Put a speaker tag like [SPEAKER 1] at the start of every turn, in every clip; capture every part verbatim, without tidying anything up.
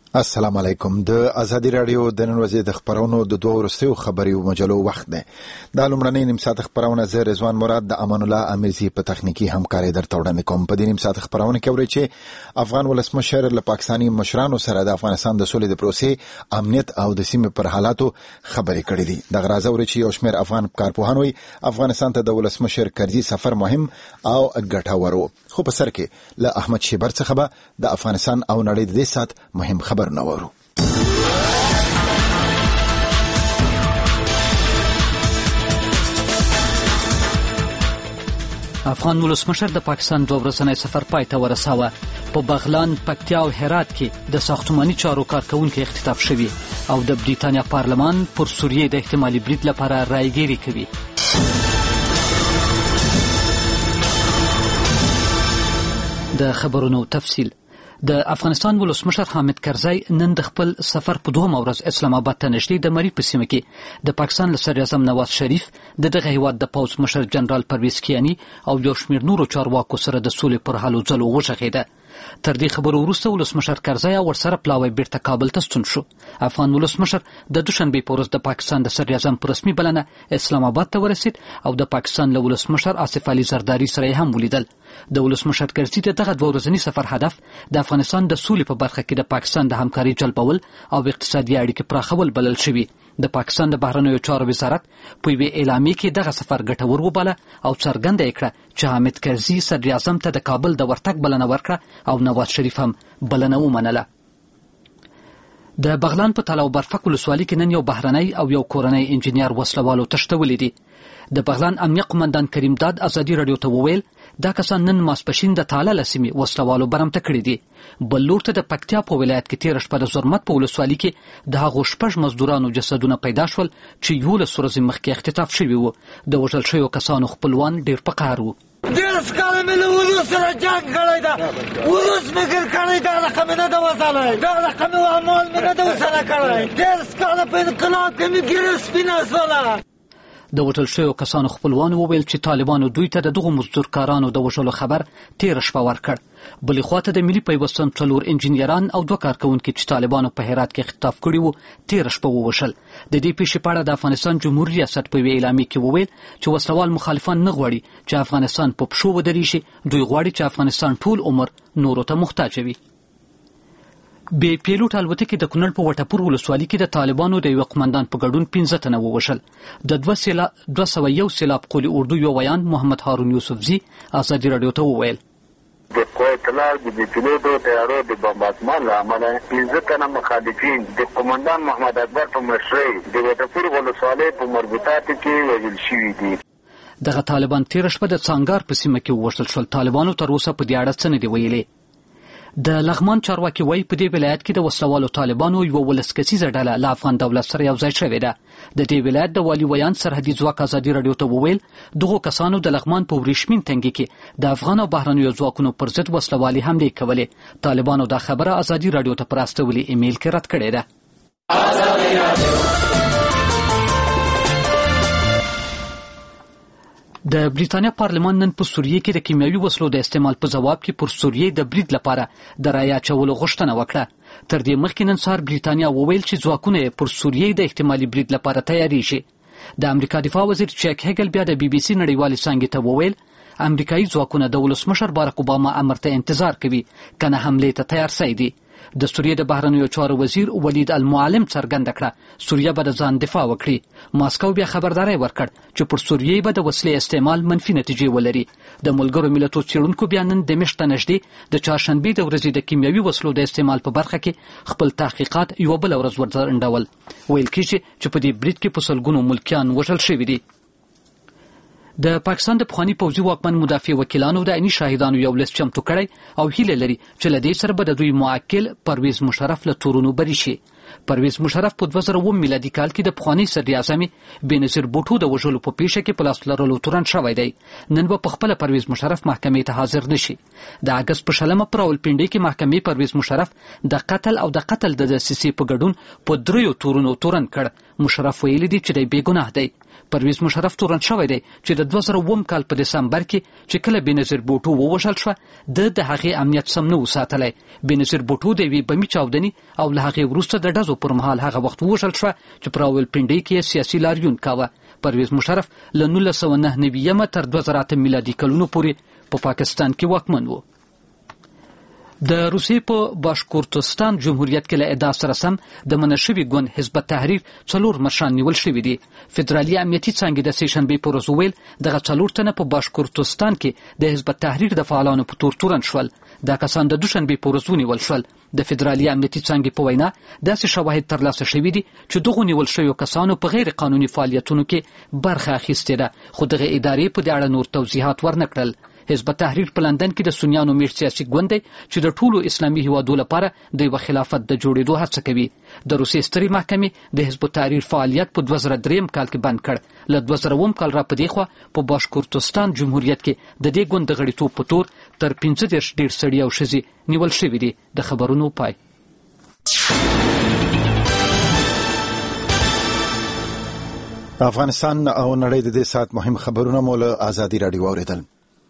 [SPEAKER 1] السلام علیکم. د ازادي رادیو د نن ورځې د خبرونو د دوه ورځې خبري مجلو وخت دی. دا لومړنۍ نیم ساعت خبرونه زه رضوان مراد د امان الله امیرزی په تخنیکی همکاري درته وړاندې کوم. په دې نیم ساعت خبرونه کې اورئ چې افغان ولسمشر له پاکستانی مشرانو سره د افغانستان د سولې د پروسې، امنیت او د سیمې پر حالاتو خبرې کړې دي. د غراځه اورئ چې یو شمېر افغان کارپوهان وایي افغانستان ته د ولسمشر کرزي سفر مهم او ګټور و. خو په سر کې له احمد شیبر څخه به د افغانستان او نړۍ د دې سات مهم خبر نورو.
[SPEAKER 2] افغان ولسمشر د پاکستان دوه ورځنی سفر پای ته ورساوه. په بغلان، پکتیا او هرات کې د ساختماني چارو کارکونکو اختطاف شوي او د بریتانیا پارلمان پر سوریې د احتمالي برید لپاره رایګیري کوي. د خبرونو تفصیل. د افغانستان ولسمشر حامد کرزی نن د خپل سفر په دوه ورځ اسلام آباد ته نږدې د مری په سیمه کې د پاکستان له صدر اعظم نواز شریف، د دغه هیواد د پوځ مشر جنرال پرویز کیانی او یو شمېر نورو چارواکو سره د سولې پر هلو ځلو وغږېده. تر دې خبرو وروسته ولسمشر کرزی او ورسره پلاوی بیرته کابل ته ستون شو. افغان ولسمشر د دوشنبې په ورځ د پاکستان د صدر اعظم په رسمي بلنه اسلام آباد ته ورسید او د پاکستان له ولسمشر آصف علي زرداری سره هم ولیدل. د ولسمشر کرزي دغه دوه ورځنی سفر هدف د افغانستان د سولې په برخه کې د پاکستان د همکاري جلبول او اقتصادي اړیکې پراخول بلل شوی. د پاکستان د بهرنیو چارو وزارت په یوه اعلامیه کې دغه سفر ګټور وباله او څرګنده یې کړه چې حامد کرزي صدر اعظم ته د کابل د ورتګ بلنه ورکړه او نواز شریف هم بلنه ومنله. د بغلان په تالاو برفک ولسوالۍ کې نن یو بهرنی او یو کورنی انجینر وسلوالو تښتولي دي. د بغلان امنیه قومندان کریم داد ازادي رادیو ته وویل دا کسان نن ماسپښین د تاله له سیمې وسلوالو برمته کړي دي. بل لور ته د پکتیا په ولایت کې تېره شپه د زرمت په ولسوالۍ کې د هغو شپږ مزدورانو جسدونه پیدا شول چې یولس ورځې مخکې اختطاف شوي وو. د وژل شویو کسانو خپلوان ډېر په قهر وو.
[SPEAKER 3] ډېر کاله مې له ولس سره جنګ کړی ده، ولس مې ګیر کړی ده، دغه مې نه ده وځلی، دغه مې اعمال مې نه ده ورسره کړی. ډېر کاله په انقلاب کې مې ګیره سپینه شوله.
[SPEAKER 2] د وژل شویو کسانو خپلوانو وویل چې طالبانو دوی ته د دغو مزدورکارانو د وژلو خبر تېره شپه ورکړ. بلې خواته د ملي پیوستون څلور انجینران او دوه کارکوونکي چې طالبانو په هرات کې اختطاف کړي وو تېره شپه ووژل. د دې پیښې په اړه د افغانستان جمهور ریاست په یوې اعلامیه کې وویل چې وسلوال مخالفان نه غواړي چې افغانستان په پښو ودرېږي، دوی غواړي چې افغانستان ټول عمر نورو ته محتاج وي. بې پیلوټ الوتکې د کونړ په وټپور ولسوالۍ کې د طالبانو د یوه قمندان په ګډون پنځه تنه ووژل. د دوه سیلا دوه سوه یو سیلاب قولي اردو یو ویان محمد هارون یوسفزي ازادي رادیو ته وویل
[SPEAKER 4] د قوه اطلاع د بې پیلوټو طیارو د بمبارډمان له امله پنځه تنه مخالفین د قمندان محمد اکبر په مشرۍ د وټپور ولسوالۍ په مربوطاتو کې وژل شوي دي.
[SPEAKER 2] دغه طالبان تېره شپه د څانګار په سیمه کې ووژل شول. طالبانو تر اوسه په دې اړه څه نه دي ویلي. د لغمان چارواکي وایي په دې ولایت کې د وسلوالو طالبانو یوه ولس کسیزه ډله له افغان دولت سره یو ځای شوې ده. د دې ولایت د والي ویان سرحدي ځواک ازادي رادیو ته وویل دغو کسانو د لغمان په وریښمین تنګي کې د افغان او بهرنیو ځواکونو پر ضد وسلوالي حملې کولې. طالبانو دا خبره ازادي رادیو ته پر استولي ایمیل کې رد کړې ده. د بریتانیا پارلمان نن په سوریې کې د کیمیاوي وسلو د استعمال په ځواب کې پر سوریې د برید لپاره د رایې اچولو غوښتنه وکړه. تر دې مخکې نن سهار بریتانیا وویل چې ځواکونه یې پر سوریې د احتمالي برید لپاره تیاریږي. د امریکا دفاع وزیر چیک هیګل بیا د بي بي سي نړیوالې څانګې ته وویل امریکایي ځواکونه د ولسمشر بارک اوباما امر ته انتظار کوي کنه حملې ته تیار سوي دي. د سوریې د بهرنیو چارو وزیر ولید المعلم څرګنده کړه سوریه به د ځان دفاع وکړي. ماسکو بیا خبرداری ورکړ چې پر سوریې به د وسلې استعمال منفي نتیجې ولري. د ملګرو ملتونو څېړونکو بیا نن د میاشتې نږدې د چهارشنبې د ورځې د کیمیاوي وسلو د استعمال په برخه کې خپل تحقیقات یوه بله ورځ ورځنډول. ویل کېږي چې په دې برید کې په سلګونو ملکیان وژل شوي دي. د پاکستان د پخواني پوځي واکمن مدافع وکیلانو د عیني شاهدانو یو لیست چمتو کړی او هیله لري چې له دې سره به د دوی معقل پرویز مشرف له تورونو بری شي. پرویز مشرف په دوه زره اووه میلادي کال کې د پخواني صدر اعظم بېنظیر بوټو د وژلو په پیښه کې په لاس لرلو تورن شوی دی. نن به په خپله پرویز مشرف محکمې ته حاضر نشي. د اګست په شلمه په راولپنډۍ کې محکمې پرویز مشرف د قتل او د قتل د دسیسې په ګډون په دریو تورونو تورن کړ. مشرف ویلي دی چې دی بېګناه دی. پرویز مشرف تورن شوی دی چې د دوه زره اووم کال په دسمبر کې چې کله بېنظیر بوټو ووژل شوه د د هغې امنیت سم نه و ساتلی. بېنظیر بوټو د یوې بمي چاودنې او له هغې وروسته د ډزو پر مهال هغه وخت ووژل شوه چې په راولپنډۍ کې یې سیاسي لاریون کاوه. پرویز مشرف له نولس سوه نهه نوي تر دوه زره اته میلادي کلونو پورې په پا پاکستان کې واکمن و. د روسیې په باشکورتستان جمهوریت کې له ادعا سره سم د منع شوي ګوند حزب التحریر څلور مشران نیول شوي دي. فدرالي امنیتي څانګې د سې شنبې په ورځ وویل دغه څلور تنه په باشکورتستان کې د حزب التحریر د فعالانو په تور تورن شول. دا کسان د دوشنبې په ورځ ونیول شول. د فدرالي امنیتي څانګې په وینا داسې شواهد ترلاسه شوي دي چې دغو نیول شویو کسانو په غیر قانوني فعالیتونو کې برخه اخیستې ده، خو دغه ادارې په دې اړه نور توضیحات ورنه کړل. حزب التحریر په لندن کې د سنیانو میشت سیاسي ګوند دی چې د ټولو اسلامي هیوادو لپاره د یوه خلافت د جوړېدو هڅه کوي. د روسیې سترې محکمې د حزب التحریر فعالیت په دوه زره دریم کال کې بند کړ. له دوه زره اووم کال را په دې خوا په باشکورتستان جمهوریت کې د دې ګوند د غړیتوب په تور تر پنځه دېرش ډېر سړي او ښځې نیول شوي دي. د خبرونو پای.
[SPEAKER 1] افغانستان او نړۍ د دې ساعت مهم خبرونه مو له ازادي راډیو واورېدل.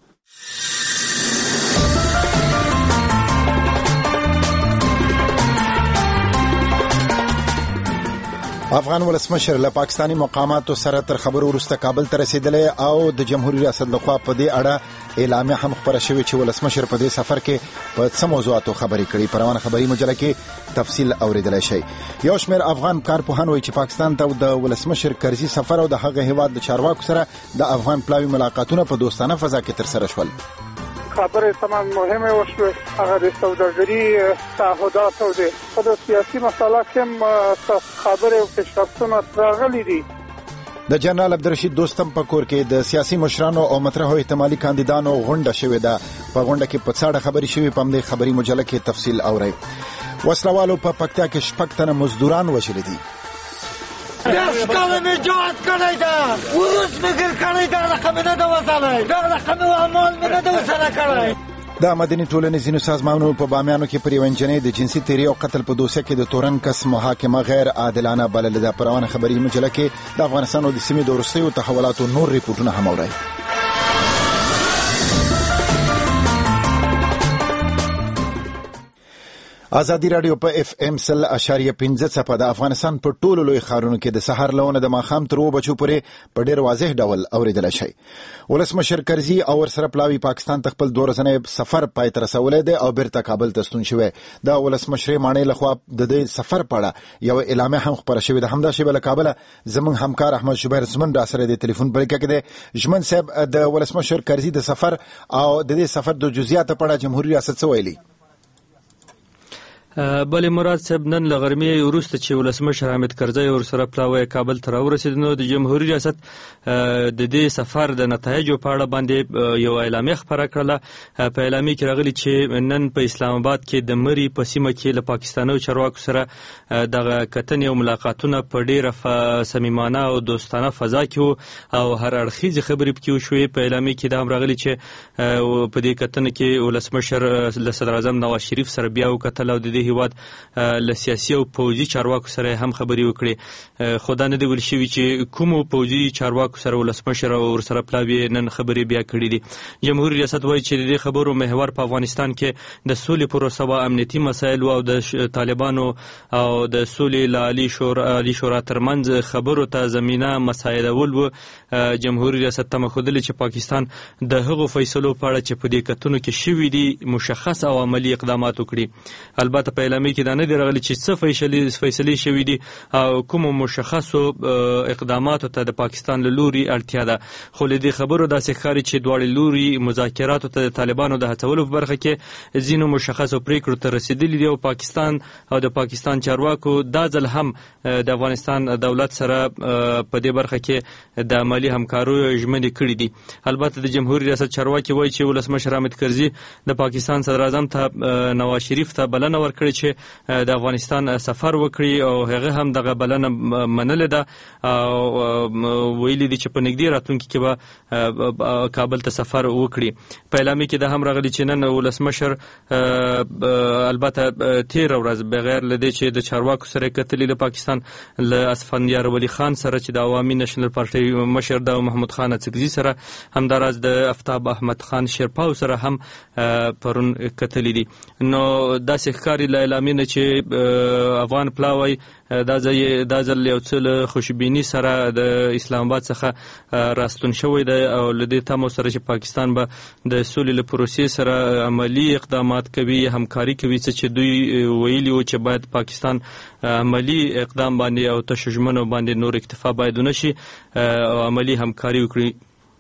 [SPEAKER 1] افغان ولسمشر له پاکستانی مقاماتو سره تر خبرو وروسته کابل ته رسیدلی او د جمهوریت ریاست لخوا په دې اړه اعلامیه هم خپره شوې چې ولسمشر په دې سفر کې په څه موضوعاتو خبرې کړي. په روانه خبري مجله کې تفصیل اوریدلی شي. یو شمېر افغان کارپوهان وایي چې پاکستان ته د ولسمشر کرزي سفر او د هغه هیواد د چارواکو سره د افغان پلاوي ملاقاتونه په دوستانه فضا کې ترسره شول.
[SPEAKER 5] خبرې تمام مهمه وشوه، هغه د سوداګري تعهدات او د خود سیاسي مسله کې خبرې او پیشرفتونه راغلي دي.
[SPEAKER 1] د جنرال عبدالرشید دوستم په کور کې د سیاسي مشرانو او مطرحو احتمالي کاندیدانو غونډه شوې ده. په غونډه کې په څاړه خبرې شوې. په همدې خبري مجله کې تفصیل اورئ. وسلوالو په پکتیا کې شپږ تنه مزدوران وژلي دي.
[SPEAKER 3] دس کاله مې جهاد کړی ده، وروس مې ګر کړی ده، رقم مې نه ده وځلی، دا رقم او اعمال مې نه ده ورسره کړی.
[SPEAKER 1] د مدني ټولنې ځینو سازمانونو په بامیانو کې پر یوه نجلۍ د جنسي تیري او قتل په دوسیه کې د تورن کس محاکمه غیر عادلانه بللې ده. په روانه خبري مجله کې د افغانستان او د سیمې د وروستیو تحولاتو نور ریپورټونه هم اورئ. ازادي راډیو په اف ام سل اشاریه پنځه څپه د افغانستان په ټولو لوی ښارونو کې د سحر لونه د ماښام تر اوه بجو پورې په ډېر واضح ډول اورېدلی شي. ولسمشر کرزي او ورسره پلاوي پاکستان ته خپل دوه ورځنی سفر پای ته رسولی دی او بیرته کابل ته ستون شوی. د ولسمشرې ماڼۍ لخوا د دې سفر په اړه یوه اعلامیه هم خپره شوې ده. همدا شیبه له کابله زموږ همکار احمد شبیر زمن را سره د ټلیفون په اړیکه کې دی. ژمن صاحب، د ولسمشر کرزي د سفر او د دې سفر د جزئیاتو په اړه جمهوریت ریاست څه ویلي؟
[SPEAKER 6] بلې مراد صاحب، نن له غرمې وروسته چې ولسمشر حامد کرزی ورسره پلاوی کابل ته راورسېد، نو د جمهوریت ریاست د دې سفر د نتایجو په اړه باندې یو اعلامیه خپره کړله. په اعلامیه کې راغلي چې نن په اسلام آباد کې د مري په سیمه کې له پاکستاني چارواکو سره دغه کتنې او ملاقاتونه په ډېره صمیمانه او دوستانه فضا کې وو او هر اړخیزې خبرې پکې وشوې. په اعلامیه کې دا هم راغلي چې په دې کتنه کې ولسمشر له صدراعظم نواز شریف سره بیا وکتل او د دې هیواد له سیاسي او پوځي چارواکو سره هم خبرې وکړي. خو دا نه دی ویل شوي چې کومو پوځي چارواکو سره ولسمشر او ورسره پلاوي نن خبرې بیا کړي دي. جمهوریت ریاست وایي چې د دې خبرو محور په افغانستان کې د سولې پروسه او امنیتي مسایل او د طالبانو او د سولې له عالي شورا عالي شورا ترمنځ خبرو ته زمینه مساعدول و. جمهوریت ریاست تمه ښودلې چې پاکستان د هغو فیصلو په اړه چې په دې کتنو کې شوي دي مشخص او عملي اقدامات وکړي. البته په اعلامیه کې دا نه دی راغلی چې څه فیصلې شوي دي او کومو مشخصو اقداماتو ته د پاکستان له لوري اړتیا ده. خو له دې خبرو داسې ښکاري چې دواړې لوري مذاکراتو ته د طالبانو د هڅولو په برخه کې ځینو مشخصو پریکړو ته رسېدلي دي او پاکستان او د پاکستان چارواکو دا ځل هم د افغانستان دولت سره په دې برخه کې د عملي همکاریو ژمنې کړي دي. البته د جمهوریت ریاست چارواکي وایي چې ولسمشر حامد کرزي د پاکستان صدراعظم ته نواز شریف ته بلنه ورکړې کړی چې د افغانستان سفر وکړي او هغه هم دغه بلنه منلې ده او ویلي دي چې په نږدې راتلونکي کې به کابل ته سفر وکړي. په اعلامیه کې دا هم راغلي چې نن ولسمشر البته تیر ورځ بغیر لدې چې د چارواکو سره کتلې د پاکستان له اسفندیار ولی خان سره چې د عوامي نېشنل پارټي مشر د محمود خان اڅکزي سره همداراز د افتاب احمد خان شیرپاو سره هم پرون کتلې دي. نو داسې ښکاري له اعلامیې نه چې افغان پلاوی دا ځای دا ځل یو څه له خوشبیني سره د اسلام آباد څخه راستون شوی دی او له دې تمو سره چې پاکستان به د سولې له پروسې سره عملی اقدامات کوي، همکاري کوي، چې دوی ویلي و چې باید پاکستان عملی اقدام باندې او تشجمنو باندې نور اکتفا باید ونشي او عملی همکاري وکړي.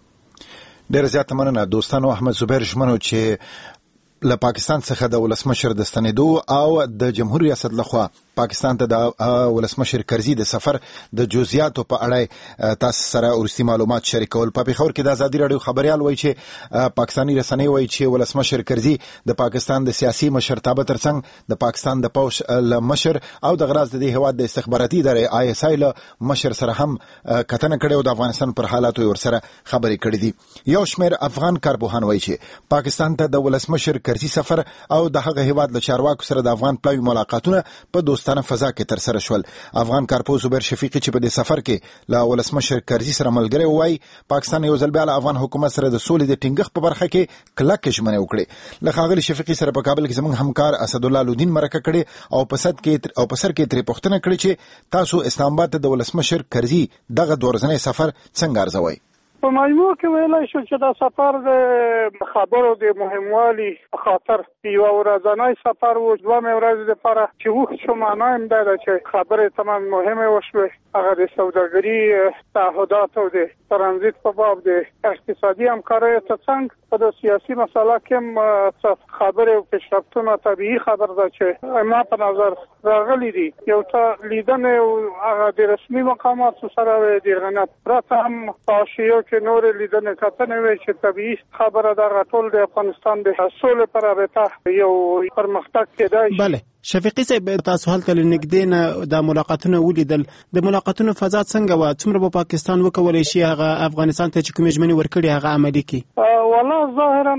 [SPEAKER 1] ډېر زیات مننه دوستانو. احمد زبیر ژمنو چې له پاکستان څخه د ولسمشر د ستنېدو او د جمهور ریاست لخوا پاکستان ته د ولسمشر کرزي د سفر د جزئیاتو په اړه تاسو سره ورستي معلومات شریکول. په پیښور کې د آزادي رادیو خبريال وایي چې پاکستاني رسنۍ وایي چې ولسمشر کرزي د پاکستان د سیاسي مشرتابه ترڅنګ د پاکستان د پوش مشر او د غراز د هیواد د استخباراتي ادارې آی اس آی له مشر سره هم کتنه کړې او د افغانستان پر حالاتو ورسره خبرې کړې دي. یو شمېر افغان کارپوهان وایي چې پاکستان ته د ولسمشر کرزي سفر او د هغه هیواد له چارواکو سره د افغان پلاوي ملاقاتونه په دوستانه فضا کې تر سره شول. افغان کارپوه زبیر شفیقي چې په دې سفر کې له ولسمشر کرزي سره ملګری وای پاکستان یو ځل بیا له افغان حکومت سره د سولې د ټینګښت په برخه کې کلک ژمنه وکړه. له ښاغلي شفیقي سره په کابل کې زموږ همکار اسدالله لودین مرکه کړي او په صد کې او په سر کې ترې پوښتنه کړې چې تاسو اسلام آباد ته د ولسمشر کرزي دغه دورځنی سفر څنګه ارزوئ؟
[SPEAKER 5] په مجموع کې ویلای شو چې دا سفر د خبرو د مهموالي په خاطر یو ورځنی سفر و. دوه ورځې لپاره چې وخت شو معنا هم دا چې خبرې تمام مهمه وشوه. هغه د سوداګري تعهدات او د ترانزیت په باب د اقتصادي همکارۍ ترڅنګ په د سیاسي مسله کې خبرې او پیشرفتونه طبیعي خبر ده چې ما په نظر راغلي دي. یو ته لیدنه او هغه د رسمي مقاماتو سره د غنات پرته هم پاشیو چې نور لیدنه کتنه وي چې طبيعي خبره ده ټول د افغانستان د سولې پر رابطه یو پرمختګ کېدای شي.
[SPEAKER 7] بله شفیقي صاحب تاسو هلته لنګدې نه د ملاقاتونو ولیدل، د ملاقاتونو فضا څنګه و؟ څومره په پاکستان وکولای شي هغه افغانستان ته چې کومې ژمنې ورکړي هغه عملي کړي؟
[SPEAKER 5] والله ظاهرا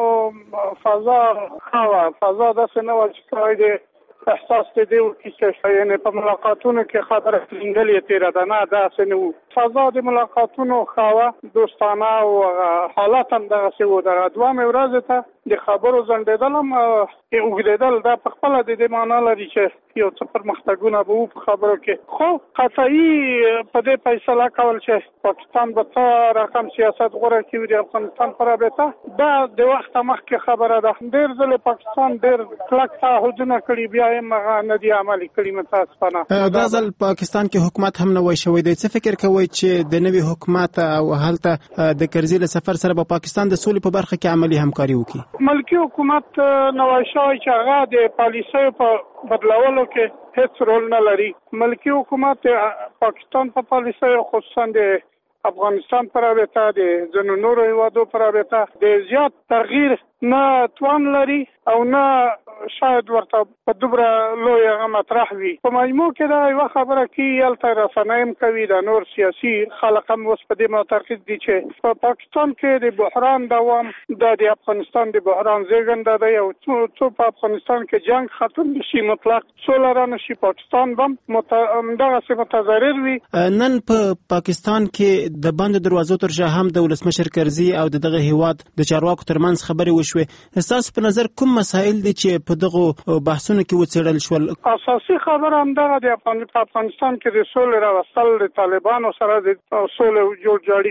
[SPEAKER 5] خو فضا خو فضا داسې نه و چې د احساس دې وکړي چې یعنی په ملاقاتونو کې خبره څنګه تیره ده، نه داسې نه و. فضا د ملاقاتونو خوا دوستانه او حالات هم دغسې و. دغه دوه ورځې ته د خبرو ځنډېدل هم اوږدېدل دا په خپله د دې معنا لري چې یو څه پرمختګونه به وو په خبرو کې. خو قطعي په دې فیصله کول چې پاکستان به څه رقم سیاست غوره کړي د افغانستان په رابطه دا د وخته مخکې خبره ده. ډېر ځلې پاکستان ډېر کلک تعهدونه کړي بیا یې هغه نه دي عملي کړي متاسفانه.
[SPEAKER 7] دا ځل پاکستان کې حکومت هم نوی شوی دی. څه فکر کوئ چې د نوي حکومت او هلته د کرزي له سفر سره به پاکستان د سولې په برخه کې عملي همکاري وکړي؟
[SPEAKER 5] ملکی حکومت نوی شوی چې هغه د پالیسیو په بدلولو کې هیڅ رول نه لري. ملکی حکومت پاکستان په پالیسیو خصوصا د افغانستان پر رابطه د ځینو نورو هیوادو پر رابطه د زیات تغییر نه توان لري او نه شاید ورته په دومره لوی هغه مطرح وي. په مجموع کې دا یوه خبره کې هلته رسنۍ هم کوي، د نور سیاسي خلک هم اوس په دې معتقد دي چې په پاکستان کې د بحران دوام دا د افغانستان د بحران زیږنده دی او څو په افغانستان کې جنگ ختم نشي، مطلق سوله را نشي، پاکستان به هم دغسې متضرر وي.
[SPEAKER 7] نن په پاکستان کې د بندو دروازو تر شا هم د ولسمشر کرزي او د دغه هیواد د چارواکو ترمنځ خبرې وشوې. ستاسو په نظر کوم مسایل دي چې په دغه بحثونو کې وڅېړل شول؟
[SPEAKER 5] اساسي خبره همدغه د افغانستان کې د سولې راوستل د طالبانو سره د سولې جوړجاړي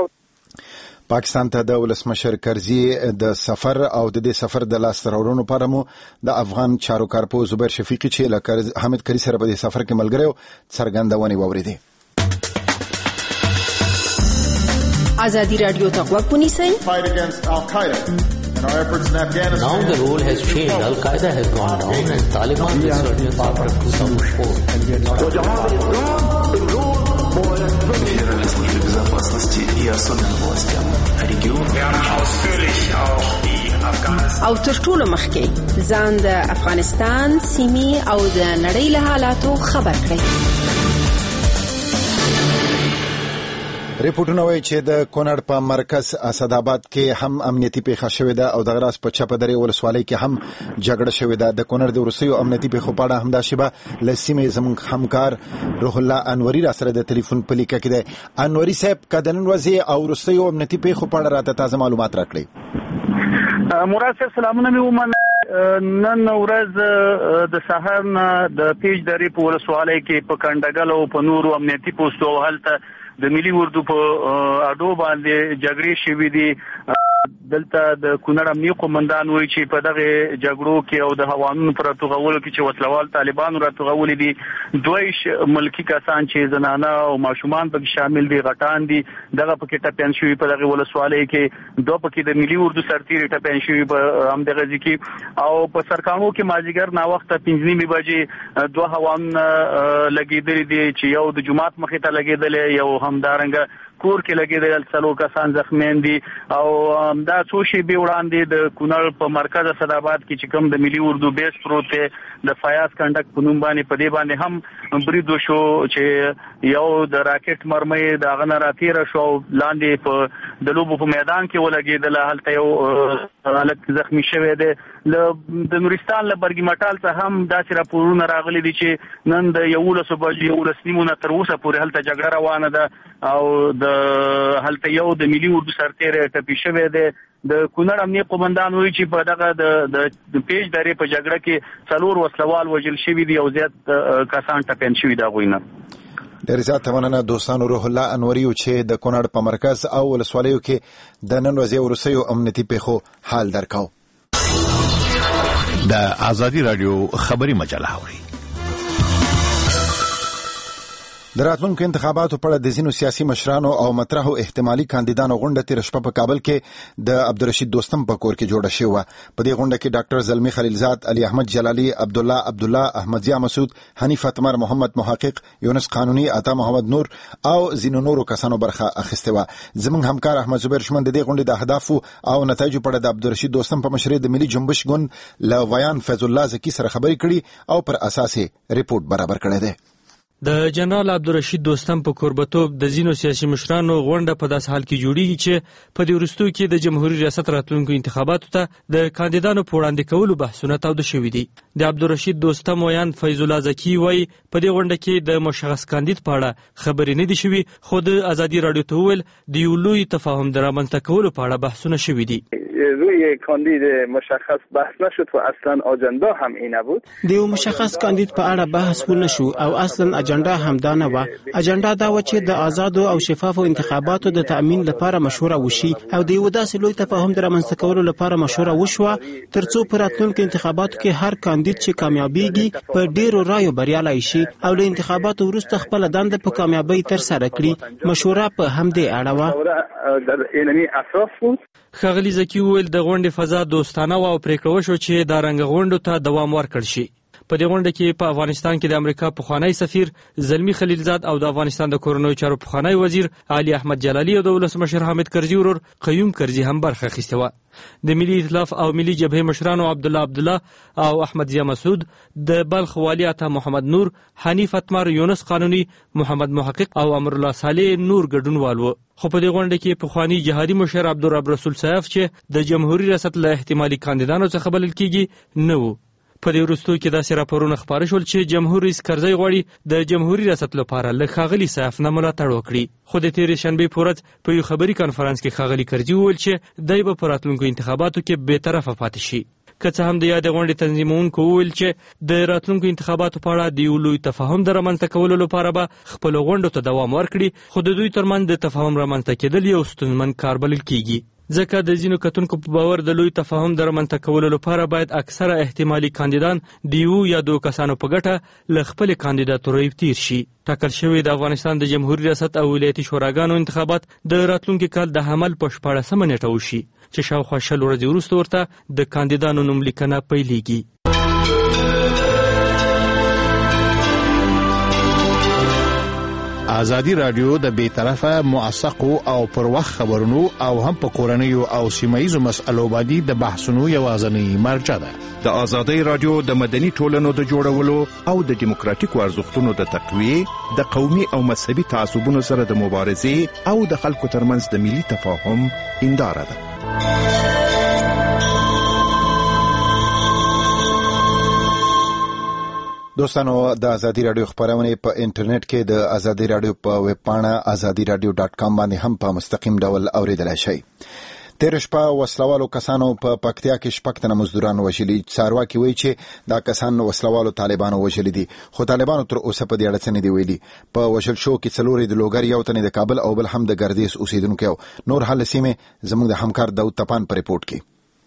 [SPEAKER 5] خبره.
[SPEAKER 1] پاکستان ته د ولسمشر کرزي د سفر او د دې سفر د لاس راوړلو لپاره مو د افغان چارو کارپوه زبیر شفیقي چې له حامد کرزي سره په دې سفر کې ملګری و څرګندونې واورېدې.
[SPEAKER 8] آزادی رادیو ته غوږ ونیسئ.
[SPEAKER 9] Fight against Al-Qaeda. In our efforts in Afghanistan.
[SPEAKER 10] Now the role has changed. Al-Qaeda has gone down and Taliban is certainly part of two thousand four.
[SPEAKER 11] Федеральной службе безопасности и особенным властям региона.
[SPEAKER 8] او تر ټولو مخکې ځان د افغانستان سیمې او د نړۍ له حالاتو خبر کړئ.
[SPEAKER 1] ریپورتونه وایي چې د کونړ په مرکز اسداباد کې هم امنیتي پیښه شوې ده او د غراس په چپه درې ولسوالۍ کې هم جګړه شوې ده. د کونړ د وروستیو امنیتي پیښو په اړه همدا شیبه له سیمې زموږ همکار روح الله انوري را سره د ټلیفون په لیکه کې دی. انوري صاحب، که د نن ورځې او وروستیو امنیتي پیښو په اړه راته تازه معلومات راکړئ.
[SPEAKER 12] مراد صاحب سلامونه مې ومنه. نن ورځ د سهار نه د پیج درې په ولسوالۍ کې په کنډګل او په نورو امنیتي پوسټو هلته د ملي اردو په اډو باندې جګړې شوې دي. دلته د کونړ امنیتي قومندان وایي چې په دغه جګړو کې او د هوانونو پر توغولو کې چې وسلوال طالبانو را توغولې دي، دوی ملکی کسان چې زنانه او ماشومان پکې شامل دي، غټان دي، دغه پکې ټپيان شوي په دغه ولسوالۍ کې. دوه پکې د ملي اردو سرتیري ټپيان شوي په همدغه ځای کې. او په سرکانو کې مازیګر نا وخت پنځه نیمې بجې دوه هوان لګېدلې دي چې یو د جمعات مخې ته لګېدلې، یو همدارنګه کور کې لګېدل، څلور کسان زخمیان دي. او دا څو شېبې وړاندې د کونړ په مرکز اسداباد کې چې کوم د ملي اردو بیس پروت دی، د فیاض کنډک په نوم باندې په دې باندې هم برید وشو چې یو د راکټ مرمۍ د هغه نه راتېره شو او لاندې په د لوبو په میدان کې ولګېدله. هلته یو هلک زخمی شوی دی. د نورستان له برګي مټال څخه هم داسې راپورونه راغلي دي چې نن د یولسو بجې یولس نیمو نه تر اوسه پورې هلته جګړه روانه ده او د هلته یو د ملي اردو سرتیری ټپي شوی دی. د کونړ امنیتي قومندان وایي چې په دغه د پیج درې په جګړه کې څلور وسلوال وژل شوي دي او زیات کسان ټپیان شوي دي هغوی نه.
[SPEAKER 1] ډېر زیات مننه دوستانو. روح الله انوري چې د کونړ په مرکز او ولسوالیو کې د نن ورځې وروستیو امنیتي پیښو حال درکاو.
[SPEAKER 13] د آزادي رادیو خبري مجله اوري.
[SPEAKER 1] د راتلونکو انتخاباتو په اړه د ځینو سیاسي مشرانو او مطرحو احتمالي کاندیدانو غونډه تېره شپه په کابل کې د عبدالرشید دوستم په کور کې جوړه شوې وه. په دې غونډه کې ډاکټر زلمي خلیلزاد، علي احمد جلالي، عبدالله عبدالله، احمد ضیا مسعود، حنیف اتمر، محمد محقق، یونس قانوني، عطا محمد نور او ځینو نورو کسانو برخه اخیستې وه. زموږ همکار احمد زبیر شمن د دې غونډې د اهدافو او نتایجو په اړه د عبدالرشید دوستم په مشرۍ د ملي جنبش ګوند له ویان فیض الله زکي سره خبرې کړي او پر اساس یې ریپورت برابر کړی دی.
[SPEAKER 6] د جنرال عبدالرشید دوستم په کوربتوب د ځینو سیاسي مشرانو غونډه په داس حال کې جوړیږي چې په دې وروستیو کې د جمهوریت ریاست راتلونکو انتخاباتو ته د کاندیدانو په وړاندې کولو بحثونه تاوده شوي دي. د عبدالرشید دوستم ویان فیض الله زکي وایي په دې غونډه کې د مشخص کاندید په اړه خبرې نه دي شوي، خو د ازادي راډیو ته وویل د یو لوی تفاهم د رامنځته کولو په اړه بحثونه شوي دي.
[SPEAKER 14] روی کاندید مشخص بحث نشد و اصلا اجندا هم این نبود.
[SPEAKER 7] د یو مشخص کاندید په اړه بحث ونه شو او اصلا اجنډا هم دا نه و. اجنډا دا و چې د آزادو او شفافو انتخاباتو د تأمین لپاره مشوره وشي او د یو داسې لوی تفاهم د رامنځته کولو لپاره مشوره وشوه ترڅو په راتلونکو انتخاباتو کې هر کاندید چې کامیابیږي په ډیرو رایو بریالی شي او له انتخاباتو وروسته خپل دنده په کامیابی ترسره کړي. مشوره په همدې اړه و.
[SPEAKER 6] ښاغلي زکي وویل د غونډې فضا دوستانه و او پریکړه وشوه چې دا رنګه غونډو ته دوام ورکړل شي. په دې غونډه کې په افغانستان کې د امریکا پخوانی سفیر زلمي خلیلزاد او د افغانستان د کورنیو چارو پخوانی وزیر علي احمد جلالي او د ولسمشر حامد کرزي ورور قیوم کرزي هم برخه اخیستې وه. د ملي ائتلاف او ملي جبهې مشرانو عبدالله عبدالله او احمد ضیا مسعود، د بلخ والي عطا محمد نور، حنیف اتمر، یونس قانوني، محمد محقق او امر الله صالح نور ګډونوال وو. خو په دې غونډه کې پخوانی جهادي مشر عبدالرب رسول سیاف چې د جمهوریت ریاست له احتمالي کاندیدانو څخه بلل کېږي نه وو. په دې وروستیو کې داسې راپورونه خپاره شول چې جمهور رئیس کرزی غواړي د جمهوریت ریاست لپاره له ښاغلي سیاف نه ملاتړ وکړي. خو د تېرې شنبې په ورځ په یو خبري کنفرانس کې ښاغلي کرزي وویل چې دی به په راتلونکو انتخاباتو کې بېطرفه پاتې شي. که څه هم د یادې غونډې تنظیمونکو وویل چې د راتلونکو انتخاباتو په اړه د یو لوی تفاهم د رامنځته کولو لپاره به خپلو غونډو ته دوام ورکړي، خو د دوی ترمنځ د تفاهم رامنځته کېدل یو ستونزمن کار بلل کېږي. ځکه د ځینو کتونکو په باور د لوی تفاهم د رامنځته کولو لپاره باید اکثره احتمالي کاندیدان د یو یا دوه کسانو په ګټه له خپلې کاندیداتورۍ تیر شي. ټاکل شوی د افغانستان د جمهوریت ریاست او ولایتي شوراګانو انتخابات د راتلونکي کال د حمل په شپاړسمه نیټه وشي چې شاوخوا شل ورځې وروسته ورته د کاندیدانو نوملیکنه پیلیږي.
[SPEAKER 13] ازادي رادیو د بې طرفه موثقو او پر وخت خبرونو او هم په کورنیو او سیمایي مسایلو باندې د بحثونو یوازینی مرجع ده.
[SPEAKER 15] د ازادي رادیو د مدني ټولنو د جوړولو او د دیموکراتیکو ارزښتونو د تقویه، د قومي او مذهبي تعصبونو سره د مبارزې او د خلکو ترمنځ د ملي تفاهم هنداره ده.
[SPEAKER 1] دوستانو، د ازادي رادیو خبرونه په انټرنیټ کې د ازادي رادیو په ویب پاڼه ازادي رادیو ډاټ کام باندې هم په مستقیم ډول اوریدلای شئ. تیر شپه وسلوالو کسانو په پکتیا کې شپږ تنه مزدوران وژلي. چارواکي وایي چې دا کسان وسلوالو طالبانو وژلي دي، خو طالبانو تر اوسه په دې اړه څه نه دی ویلي. په وژل شو کې څلور د لوګر، یو تنه د کابل او بل هم د ګردیز اوسیدونکو. نور حل سیمه زموږ د همکار داود تپان پر رپورټ کې.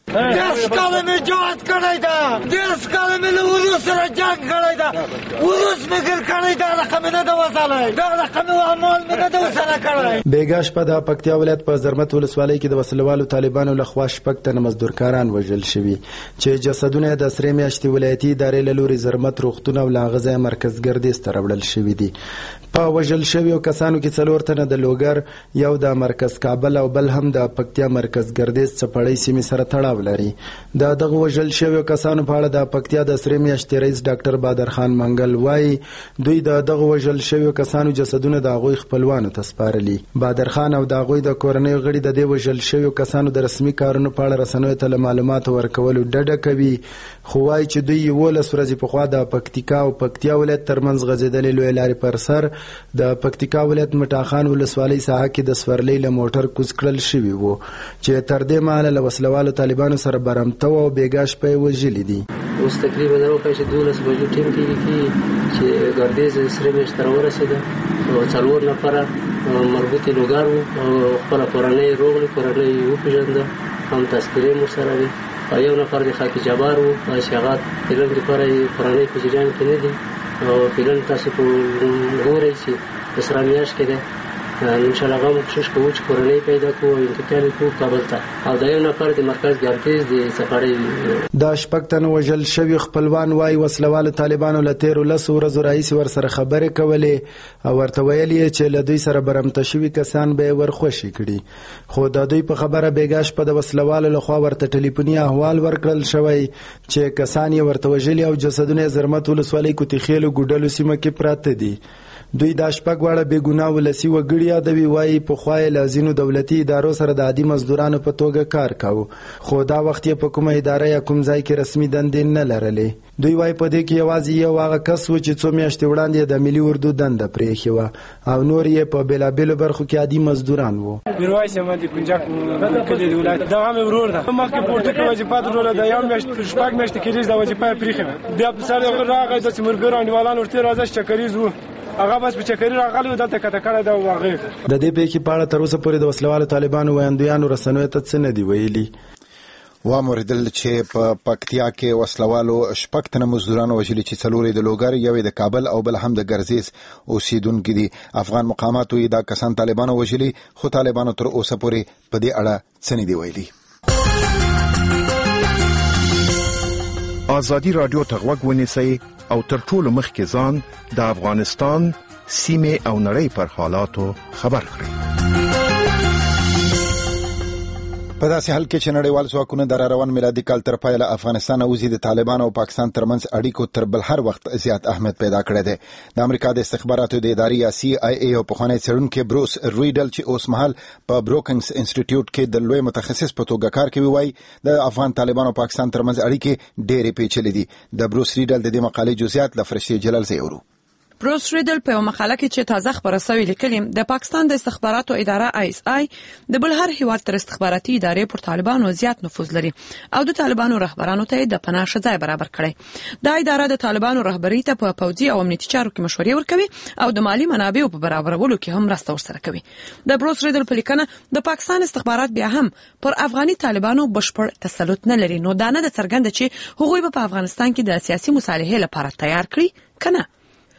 [SPEAKER 3] دس کاله مې جهاد کړی ده، دس کاله مې له ولس سره جنګ کړی ده، ولس مې ګر کړی ده، هغه مې نه ده وځلی، دا هغه مې اعمال مې نه ده ورسره کړی.
[SPEAKER 16] بېګا شپه د پکتیا ولایت په زرمت ولسوالۍ کې د وسلوالو طالبانو لخوا شپږ تنه مزدورکاران وژل شوي چې جسدونه د سرې میاشتې ولایتي ادارې له لوري زرمت روغتون او له هغه ځایه مرکز ګردیز ته راوړل شوي دي. په وژل شویو کسانو کې څلور تنه د لوګر، یو د مرکز کابل او بل هم د پکتیا مرکز ګردیز چپړی سیمې سره تړاو لري. د دغه وژل شویو کسانو په اړه د پکتیا د سرې میاشتې رئیس ډاکټر بادر خان منګل وایي دوی د دغه وژل شویو کسانو جسدونه د هغوی خپلوانو ته سپارلي. بادر خان او د هغوی د کورنیو غړي د دې وژل شویو کسانو د رسمي کارونو په اړه رسنیو ته له معلوماتو ورکولو ډډه کوي، خو وایي چې دوی یولس ورځې پخوا د پکتیکا او پکتیا ولایت ترمنځ غځېدلې لویې لارې پر سر د پکتیکا ولایت مټاخان ولسوالۍ ساحه کې د سورلۍ له موټر کوز کړل شوي وو چې تر دې مهاله له وسلوالو طالبانو سره برمته او بېګا شپه یې وژلي دي.
[SPEAKER 17] اوس تقریبا وکړه چې دولس بجو ټیم کې چې ګردیز سرې میاشتې ته راورسېده او څلور نفره مربوطې لوګر وو او خپله کورنۍ روغلې کورنۍ یې وپېژنده، هم تذکرې مو سره وي. یو نفر د خاکي جبار وو چې هغه فلم دپاره یې کورنۍ په جریان کې نه دي او فلم تاسو ګورئ چې د سره میاشت کې دی. انشاءالله هغه هم کوشش کوو چې کورنۍ پیدا کړو او انتقال یې کړو کابل ته. او د یو نفر د مرکز ګردیز د سفارۍ
[SPEAKER 16] دا شپږ تنه وژل شوي خپلوان وایي وسلوالو طالبانو له تېرو لسو ورځو راهیسې ورسره خبرې کولې او ورته ویل یې چې له دوی سره برمته شوي کسان به یې ورخوشي کړي، خو د دوی په خبره بېګا شپه د وسلوالو لخوا ورته ټلیفوني احوال ورکړل شوی چې کسان یې ورته وژلي او جسدونه یې زرمت ولسوالۍ کوتیخیلو ګوډلو سیمه کې پراته دي. دوی دا شپږ واړه بې ګناه ولسي وګړي یادوي. وایي پخوا یې له ځینو دولتي ادارو سره د عادي مزدورانو په توګه کار کاوه، خو دا وخت یې په کومه اداره یا کوم ځای کې رسمي دندې نه لرلې. دوی وایي په دې کې یوازې یو هغه کس و چې څو میاشتې وړاندې د ملي اردو دنده پرېښې وه او نور یې په بېلابېلو برخو کې عادي مزدوران وو.
[SPEAKER 18] میرویس احمد کنجاک کلي د ولایت دغه مې ورور ده. مخکې پورته کې وظیفه درلوده، د یو میاشت شپږ میاشتې کېدېږي دا وظیفه یې پرېښې وه. بیا په سر یې راغی داسې ملګرو انډیوالان ورته راځه چې چکریز وو، هغه بس په چکري راغلی و دلته کته کړی ده او هغې
[SPEAKER 16] د دې پیښې په اړه تر اوسه پورې د وسلوالو طالبانو ویاندویانو رسنیو ته څه نه دي ویلي.
[SPEAKER 1] واوریدل چې په پکتیا کې وسلوالو شپږ تنه مزدوران وژلي چې څلور یې د لوګر، یو یې د کابل او بل هم د ګرزیز اوسیدونکي دي. افغان مقاماتو یې دا کسان طالبانو وژلي، خو طالبانو تر اوسه پورې په دې اړه څه نه دي ویلي.
[SPEAKER 15] ازادي رادیو ته غوږ ونیسئ او تر ټولو مخکې ځان د افغانستان سیمې او نړۍ پر حالاتو خبر کړئ.
[SPEAKER 1] په داسې حال کې چې نړیوال ځواکونه د راروان میلادي کال تر پایه له افغانستان وځي، د طالبانو او پاکستان ترمنځ اړیکو تر بل هر وخت زیات اهمیت پیدا کړی دی. د امریکا د استخباراتو د ادارې یا سی آی ای او پخوانی څېړونکی بروس ریډل چې اوس مهال په بروکنز انسټیټیوټ کې د لوی متخصص په توګه کار کوي وایي د افغان طالبانو او پاکستان ترمنځ اړیکې ډېرې پیچلې دي. د بروس ریډل د دې مقالې جزئیات له فرشتي جلال زیورو.
[SPEAKER 19] بروس ریډل په مقاله کې چې تازه خبره شوې لیکلي د پاکستان د استخباراتو اداره آی اس آی د بل هر هیواد تر استخباراتي ادارې پر طالبانو زیات نفوذ لري او د طالبانو رهبرانو ته د پناه شځای برابر کړي. دا اداره د طالبانو رهبری ته په پوځي او امنیتي چارو کې مشورې ورکوي او د مالی منابعو په برابرولو کې هم مرسته ورسره کوي. د بروس ریډل په لیکنه د پاکستان استخبارات بیا هم پر افغاني طالبانو بشپړ تسلط نه لري، نو دا نه د څرګنده چې هغوی په افغانستان کې د سیاسي مصالحې لپاره تیار کړي کنه.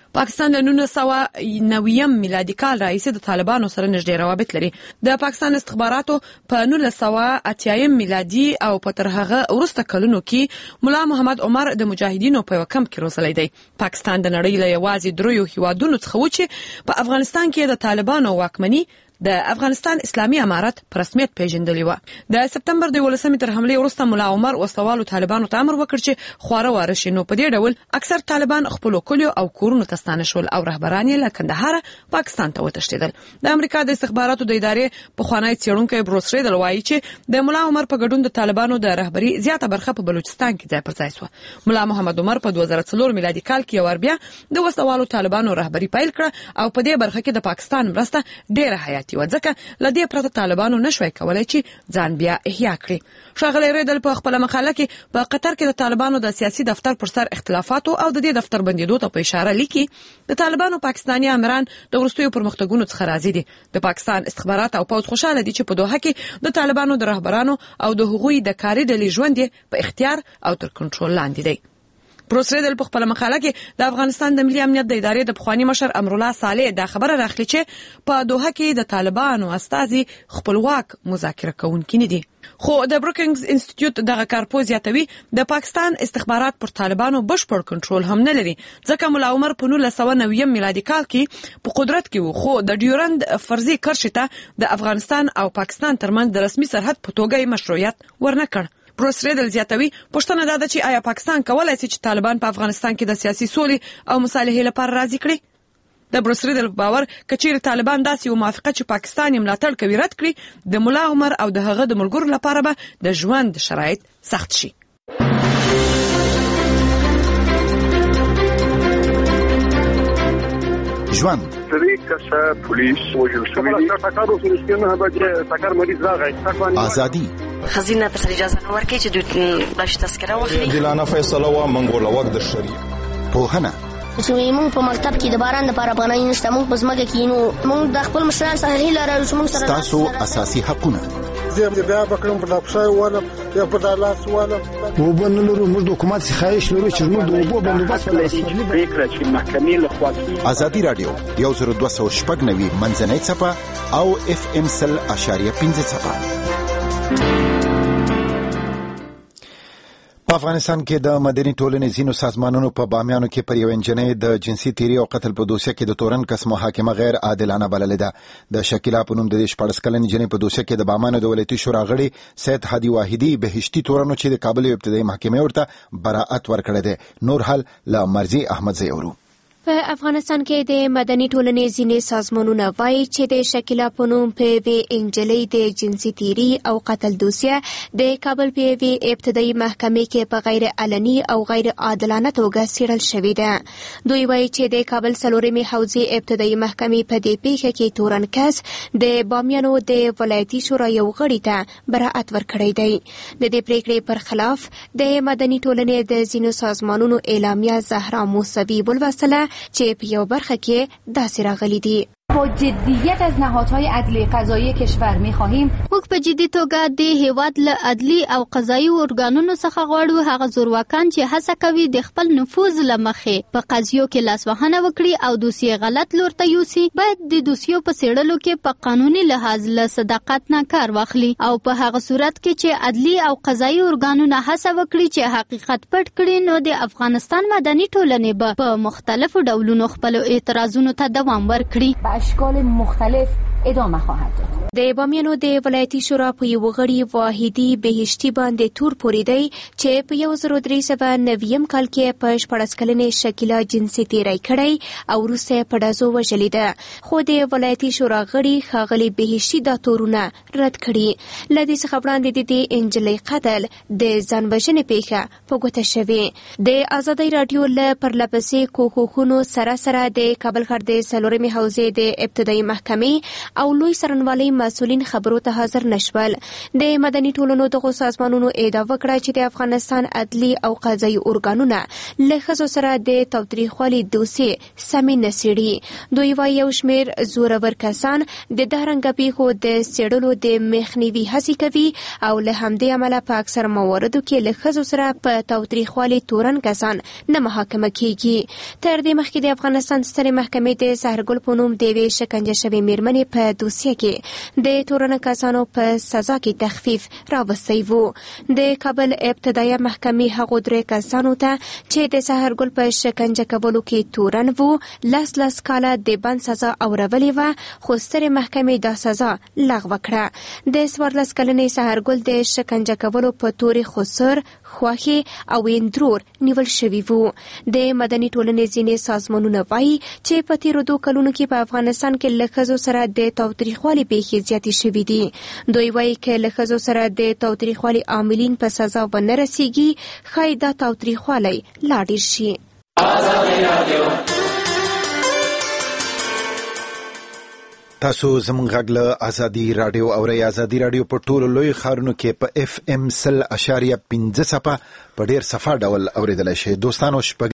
[SPEAKER 19] پاکستان له نولس سوه نوي میلادي کال راهیسې د طالبانو سره نږدې روابط لري. د پاکستان استخباراتو په نولس سوه اتیا میلادي او په تر هغه وروسته کلونو کې ملا محمد عمر د مجاهدینو په یو کمپ کې روزلی دی. پاکستان د نړۍ له یوازې دریو هیوادونو څخه و چې په افغانستان کې د طالبانو واکمني د افغانستان اسلامي امارت په رسمیت پیژندلې و. د سپتمبر د ولسمې تر حملې وروسته ملا عمر وسوالو طالبانو ته امر وکړ چې خواره واره شي. نو په دې ډول اکثر طالبان خپل کلیو او کورونو ته ستانه شول او رهبران یې له کندهار پاکستان ته وتښتېدل. د امریکا د استخباراتو د ادارې پخوانی څېړونکی بروس ریدل وایي چې د ملا عمر په ګډون د طالبانو د رهبري زیاته برخه په بلوچستان کې ځای پر ځای شوه. ملا محمد عمر په دوه زره څلور میلادي کال کې یو بیا د وسوالو طالبانو رهبري پیل کړه او په دې برخه کې د پاکستان مرسته ډېره حیاتي و، ځکه لدې پرته طالبانو نشوي کولای چې ځان بیا احیا کړي. ښاغلی ریدل په خپل مقاله کې په قطر کې د طالبانو د سیاسي دفتر پر سر اختلافاتو او د دې دفتر بندیدو ته په اشاره لیکي د طالبانو پاکستاني آمران د وروستیو پرمختګونو څخه راضي دي. د پاکستان استخبارات او پوځ خوشاله دي چې په دوحه کې د طالبانو د رهبرانو او د هغوی د کاري ډلې ژوند په اختیار او تر کنټرول لاندې دی. بروس ریدل په خپل مقاله کې د افغانستان د ملي امنیت د ادارې د پخوانی مشر امرالله صالح دا خبره راخلي چې په دوحه کې د طالبانو استازي خپلواک مذاکره کوونکي نه دي. خو د بروکینګز انسټیټیوټ دغه کارپوه زیاتوي د پاکستان استخبارات پر طالبانو بشپړ کنټرول هم نه لري، ځکه ملا عمر په نولس سوه نوي میلادي کال کې په قدرت کې و، خو د ډیورند فرضي کرښې ته د افغانستان او پاکستان ترمنځ د رسمي سرحد په توګه مشروعیت ورنه کړ. بروس ریدل زیاتوي پوښتنه دا ده چې آیا پاکستان کولای شي چې طالبان په افغانستان کې د سیاسي سولې او مصالحې لپاره راضي کړي؟ د بروس ریدل باور کچیر طالبان داسې یو موافقه چې پاکستان یې ملاتړ کوي رد کړي، د ملا عمر او د هغه د ملګرو لپاره به د ژوند شرایط سخت شي.
[SPEAKER 1] ژوند
[SPEAKER 20] درې کسه پولیس وژل شوي دي. ټکر وشو چې نه به ټکر مریض راغی.
[SPEAKER 1] ازادي
[SPEAKER 21] خزینه ته اجازه نه ورکړي چې دوی باش تذکره واخلي.
[SPEAKER 22] دلانه فیصله وا منګول وخت د شریعت.
[SPEAKER 1] پوهنه
[SPEAKER 23] چې موږ په مکتب کې د باران لپاره باندې نشته، موږ په ځمکه کې نو موږ د خپل مشران سره هیله لرو چې موږ سره
[SPEAKER 1] تاسو اساسي حقونه
[SPEAKER 24] زه بیا بکرم په لپشای واله یا په دالاس واله
[SPEAKER 25] و بنه لرو موږ د حکومت څخه خواهش لرو چې موږ د اوبو بندوبست
[SPEAKER 20] ولرو. فکر چې محکمې له خوا
[SPEAKER 1] ازادي رادیو یو زر دوه سوه شپږ نوي منځنۍ څپه او اف ام سل اشاریه پنځه څپه. په افغانستان کې د مدني ټولنې ځینو سازمانونو په بامیانو کې پر یو انجنۍ د جنسي تیری او قتل په دوسیه کې د تورن کس محاکمه غیر عادلانه بللې ده. د شکیلا په نوم د شپاړس کلنې نجلۍ په دوسیه کې د بامیانو د ولایتي شورا غړي سید هادي واحدي بهشتي تورنو چې د کابل ابتدایي محکمې ورته براءت ورکړی دی. نور حال له مرزي احمدزی اورو.
[SPEAKER 26] په افغانستان کې د مدني ټولنې ځینې سازمانونه وایي چې د شکیلا په نوم په یوې انجلۍ د جنسي تیری او قتل دوسیه د کابل په یوې ابتدایي محکمې کې په غیر علني او غیر عادلانه توګه څیړل شوې ده. دوی وایي چې د کابل څلورمې حوزې ابتدایي محکمې په دې پیښه کې تورن کس د بامیانو د ولایتي شورا یو غړي ته براءت ورکړی دی. د دې پریکړې پر خلاف د مدني ټولنې د ځینو سازمانونو اعلامیه زهرا موسوي ولوستله چې په یو برخه کې داسې راغلي دي:
[SPEAKER 27] با جدیت از نهادهای عدلی قضایی کشور می‌خواهیم
[SPEAKER 28] موږ په جدي توګه د هیواد له عدلی او قضایي ارګانونو څخه غواړو هغه زورواکان چې هڅه کوي د خپل نفوذ له مخې په قضیو کې لاسوهنه وکړي او دوسیې غلط لور ته یوسي، باید د دوسیو په څېړلو کې په قانوني لحاظ له صداقت نه کار واخلي او په هغه صورت کې چې عدلی او قضایي ارګانونه هڅه وکړي چې حقیقت پټ کړي، نو د افغانستان مدني ټولنې به په مختلفو ډولونو خپل اعتراضونو ته دوام ورکړي.
[SPEAKER 27] اشکال مختلف ادامه خواهد داد.
[SPEAKER 26] د بامیانو د ولایتي شورا په یو غړي واحدي بهشتي باندې تور پورې دی چې په یو زر درې سوه نویم کال کې په شپاړس کلنې شکیلا جنسي تیری کړی او وروسته په ډزو وژلې ده، خو د ولایتي شورا غړي ښاغلي بهشتي دا تورونه رد کړي. له دې څخه وړاندې د دې انجلۍ قتل د ځان وژنې پیښه په ګوته شوې. د ازادۍ راډیو له پرلپسې کوښښونو سره سره د کابل ښار د څلورمې حوزې د ابتدایي محکمې او لوی څارنوالۍ مسؤلین خبرو ته حاضر نشول. د مدني ټولنو دغو سازمانونو ادعا وکړه چې د افغانستان عدلي او قضایي ارګانونه له ښځو سره د تاوتریخوالي دوسیې سمې نه څېړي. دوی وایي یو شمېر زورور کسان د دغرنګه پیښو د څېړلو د مخنیوي هڅې کوي او له همدې امله په اکثر مواردو کې له ښځو سره په تاوتریخوالي تورن کسان نه محاکمه کیږي. تر دې مخکې د افغانستان سترې محکمې د سحرګل په نوم د یوې شکنجه شوې مېرمنې په دوسیه کې د تورن کسانو په سزا کې تخفیف راوستی و. د کابل ابتدایه محکمې هغو درې کسانو ته چې د سحرګل په شکنجه کولو کې تورن وو لس لس کاله د بند سزا اورولې وه، خو سترې محکمې دا سزا لغوه کړه. د څوارلس کلنې سحرګل د شکنجه کولو په تورې خسر، خوښې او اندرور نیول شوي وو. د مدني ټولنې ځینې سازمانونه وایي چې په تېرو دوه کلونو کې په افغانستان کې له ښځو سره د تاوتریخوالي پیښې زیاتې شوي دي. دوی وایي که له ښځو سره د تاوتریخوالي عاملین په سزا ونه رسیږي، ښایي دا تاوتریخوالی لا ډېر شي.
[SPEAKER 1] تاسو زموږ غږ له ازادي راډیو اورئ. ازادي راډیو په ټولو لوی ښارونو کې په اف ام سل اشاریه پنځه څپه په ډېر صفا ډول اورېدلی شئ. دوستانو شپږ